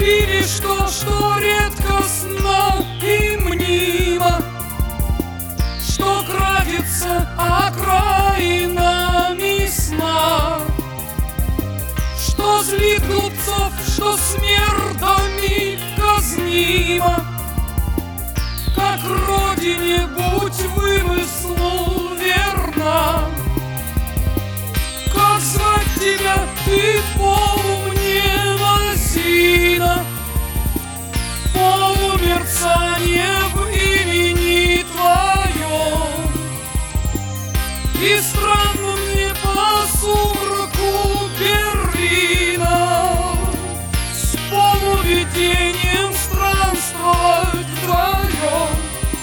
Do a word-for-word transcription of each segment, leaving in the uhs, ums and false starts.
лишь то, что редкостно и мнимо, что крадется окраинами сна, что злит глупцов, что смердами казнима. Как родине будь вымыслу верна, как звать тебя, ты полумне лозина, полумерцание в имени твоем. И странно мне по сумраку Берлина с полувидением странствовать вдвоем.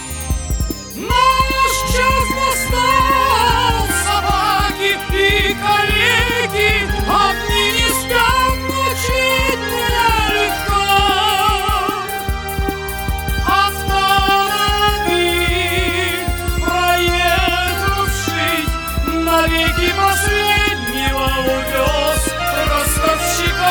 Наш час настал, собаки и коллеги, одни не спят, ночить нелегко. Автомобиль, проехавший, навеки последнего увез ростовщика.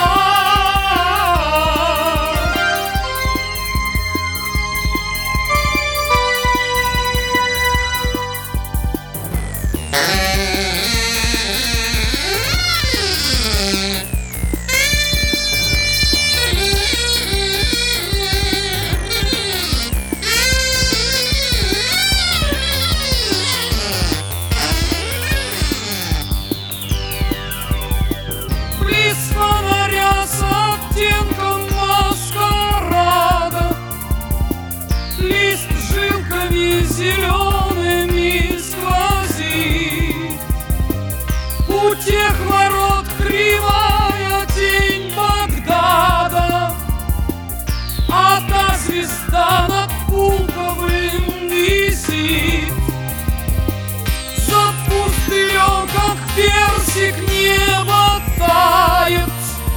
Близ фонаря с оттенком маскарада лист жилками зелеными сквозит. У тех ворот кривая тень Багдада, а та звезда над Пулковым висит. За пустырем, как персик, небо тает,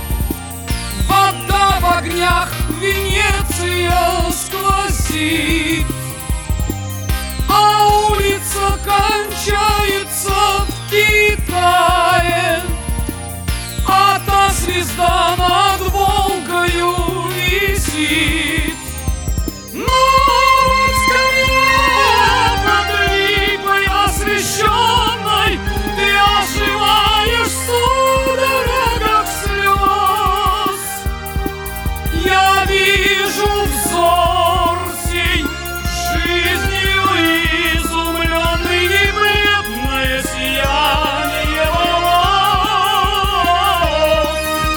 вода в огнях, Венеция сквозит, а улица кончается в Китае, а та звезда над Волгою висит. Народ, скорее, под липой освещенной ты оживаешь в судорогах слез. Я вижу взор сей, жизнью изумленный, и бледное сияние волос.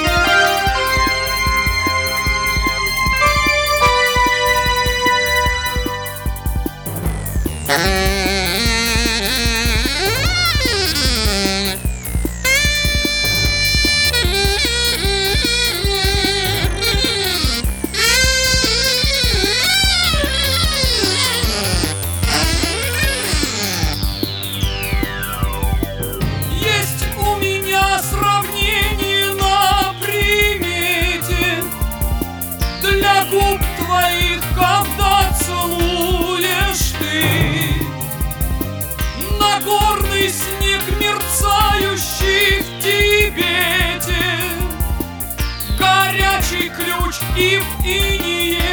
Есть у меня сравнение на примете для губ твоих, когда целуешь ты. Нагорный снег, мерцающий в Тибете, горячий ключ и в инее